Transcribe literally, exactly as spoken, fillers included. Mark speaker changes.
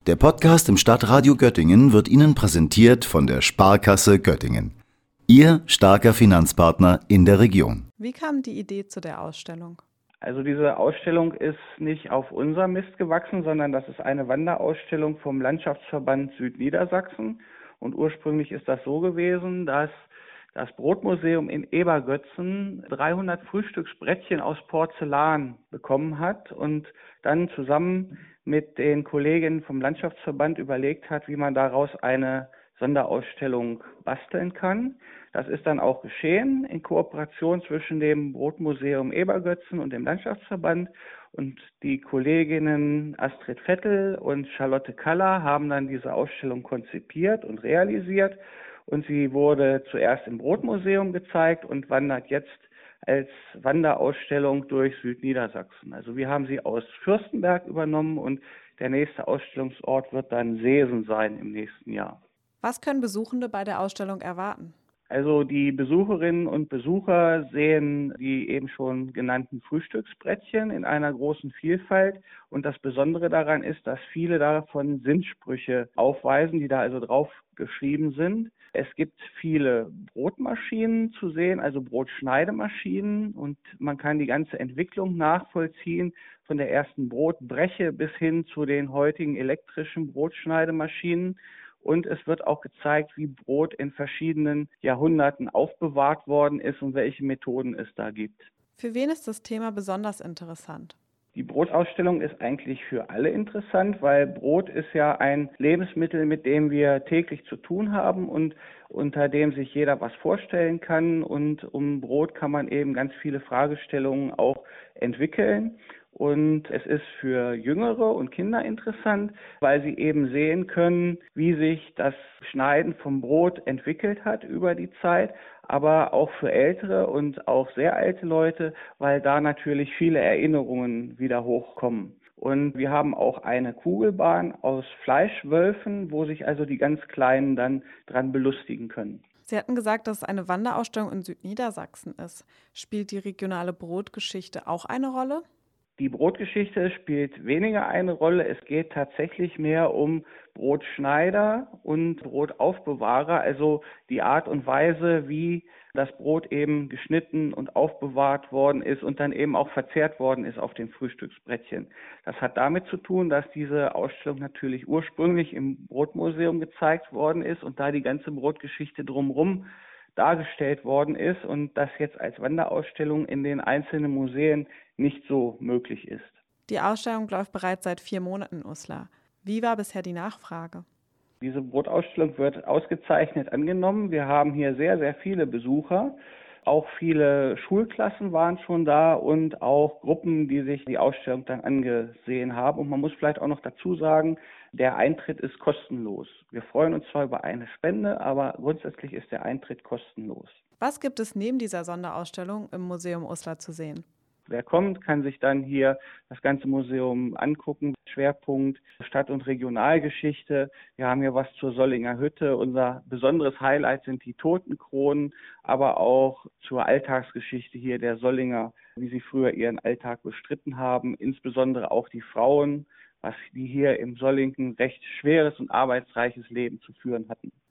Speaker 1: Der Podcast im Stadtradio Göttingen wird Ihnen präsentiert von der Sparkasse Göttingen. Ihr starker Finanzpartner in der Region.
Speaker 2: Wie kam die Idee zu der Ausstellung?
Speaker 3: Also diese Ausstellung ist nicht auf unser Mist gewachsen, sondern das ist eine Wanderausstellung vom Landschaftsverband Südniedersachsen. Und ursprünglich ist das so gewesen, dass das Brotmuseum in Ebergötzen dreihundert Frühstücksbrettchen aus Porzellan bekommen hat und dann zusammen mit den Kolleginnen vom Landschaftsverband überlegt hat, wie man daraus eine Sonderausstellung basteln kann. Das ist dann auch geschehen in Kooperation zwischen dem Brotmuseum Ebergötzen und dem Landschaftsverband. Und die Kolleginnen Astrid Vettel und Charlotte Kaller haben dann diese Ausstellung konzipiert und realisiert. Und sie wurde zuerst im Brotmuseum gezeigt und wandert jetzt als Wanderausstellung durch Südniedersachsen. Also wir haben sie aus Fürstenberg übernommen und der nächste Ausstellungsort wird dann Seesen sein im nächsten Jahr.
Speaker 2: Was können Besuchende bei der Ausstellung erwarten?
Speaker 3: Also die Besucherinnen und Besucher sehen die eben schon genannten Frühstücksbrettchen in einer großen Vielfalt. Und das Besondere daran ist, dass viele davon Sinnsprüche aufweisen, die da also drauf geschrieben sind. Es gibt viele Brotmaschinen zu sehen, also Brotschneidemaschinen. Und man kann die ganze Entwicklung nachvollziehen, von der ersten Brotbreche bis hin zu den heutigen elektrischen Brotschneidemaschinen. Und es wird auch gezeigt, wie Brot in verschiedenen Jahrhunderten aufbewahrt worden ist und welche Methoden es da gibt.
Speaker 2: Für wen ist das Thema besonders interessant?
Speaker 3: Die Brotausstellung ist eigentlich für alle interessant, weil Brot ist ja ein Lebensmittel, mit dem wir täglich zu tun haben und unter dem sich jeder was vorstellen kann. Und um Brot kann man eben ganz viele Fragestellungen auch entwickeln. Und es ist für Jüngere und Kinder interessant, weil sie eben sehen können, wie sich das Schneiden vom Brot entwickelt hat über die Zeit, aber auch für ältere und auch sehr alte Leute, weil da natürlich viele Erinnerungen wieder hochkommen. Und wir haben auch eine Kugelbahn aus Fleischwölfen, wo sich also die ganz Kleinen dann dran belustigen können.
Speaker 2: Sie hatten gesagt, dass es eine Wanderausstellung in Südniedersachsen ist. Spielt die regionale Brotgeschichte auch eine Rolle?
Speaker 3: Die Brotgeschichte spielt weniger eine Rolle. Es geht tatsächlich mehr um Brotschneider und Brotaufbewahrer, also die Art und Weise, wie das Brot eben geschnitten und aufbewahrt worden ist und dann eben auch verzehrt worden ist auf den Frühstücksbrettchen. Das hat damit zu tun, dass diese Ausstellung natürlich ursprünglich im Brotmuseum gezeigt worden ist und da die ganze Brotgeschichte drumherum dargestellt worden ist und das jetzt als Wanderausstellung in den einzelnen Museen nicht so möglich ist.
Speaker 2: Die Ausstellung läuft bereits seit vier Monaten in Uslar. Wie war bisher die Nachfrage?
Speaker 3: Diese Brotausstellung wird ausgezeichnet angenommen. Wir haben hier sehr, sehr viele Besucher. Auch viele Schulklassen waren schon da und auch Gruppen, die sich die Ausstellung dann angesehen haben. Und man muss vielleicht auch noch dazu sagen, der Eintritt ist kostenlos. Wir freuen uns zwar über eine Spende, aber grundsätzlich ist der Eintritt kostenlos.
Speaker 2: Was gibt es neben dieser Sonderausstellung im Museum Uslar zu sehen?
Speaker 3: Wer kommt, kann sich dann hier das ganze Museum angucken. Schwerpunkt Stadt- und Regionalgeschichte. Wir haben hier was zur Sollinger Hütte. Unser besonderes Highlight sind die Totenkronen, aber auch zur Alltagsgeschichte hier der Sollinger, wie sie früher ihren Alltag bestritten haben. Insbesondere auch die Frauen, was die hier im Sollingen recht schweres und arbeitsreiches Leben zu führen hatten.